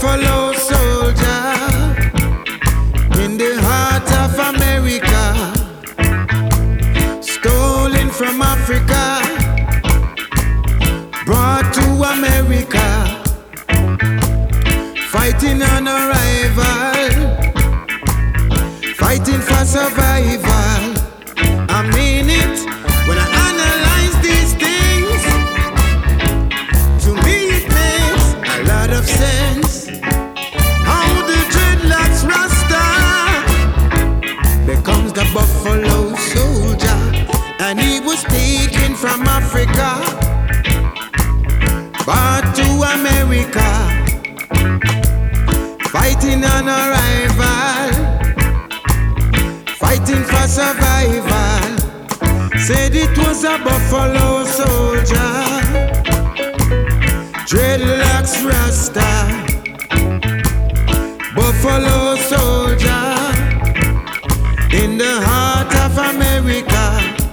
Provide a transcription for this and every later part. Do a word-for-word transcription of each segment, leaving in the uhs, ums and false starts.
buffalo soldier in the heart of America, stolen from Africa, brought to America, fighting on arrival, fighting for survival. I mean it when I analyze these things. To me it makes a lot of sense. How the dreadlocks Rasta becomes the buffalo soldier, and he was taken from Africa, brought to America, fighting on arrival, fighting for survival. Said it was a buffalo soldier, dreadlocks Rasta, buffalo soldier in the heart of America.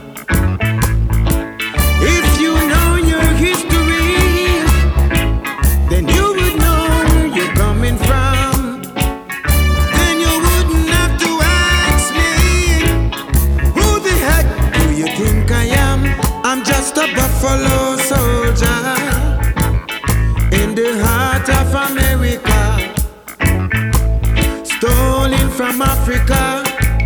If you know your history, then you would know where you're coming from. Then you wouldn't have to ask me, who the heck do you think I am? I'm just a buffalo soldier in the heart of America, stolen from Africa,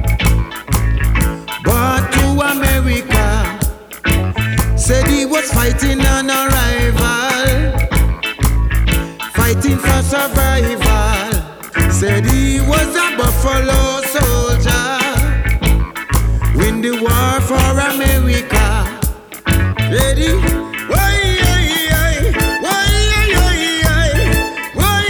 brought to America. Said he was fighting on arrival, fighting for survival. Said he was a buffalo soldier, win the war for America. Ready? Why, why, why, why,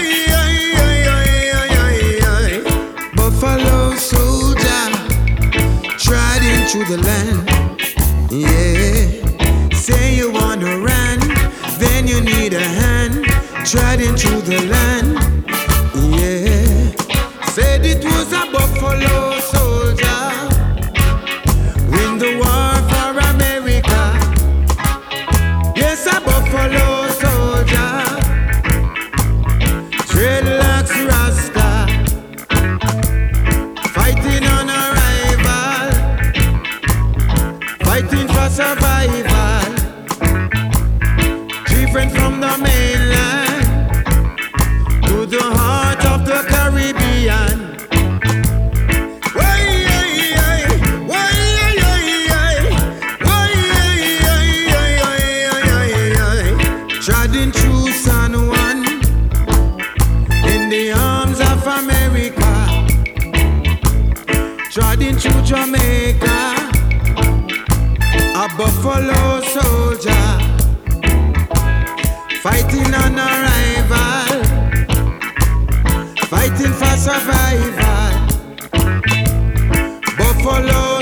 why, buffalo soldier, striding through the land. Yeah. Say you wanna run, then you need a hand, striding through the land. Yeah. Said it was a buffalo soldier, win the war for America. Yes, a buffalo soldier, dreadlocks Rasta, fighting on arrival, fighting for survival, different from the mainland to the heart of the Caribbean. Trotting through San Juan in the arms of America, trotting through Jamaica, a buffalo soldier, fighting on arrival, fighting for survival. Buffalo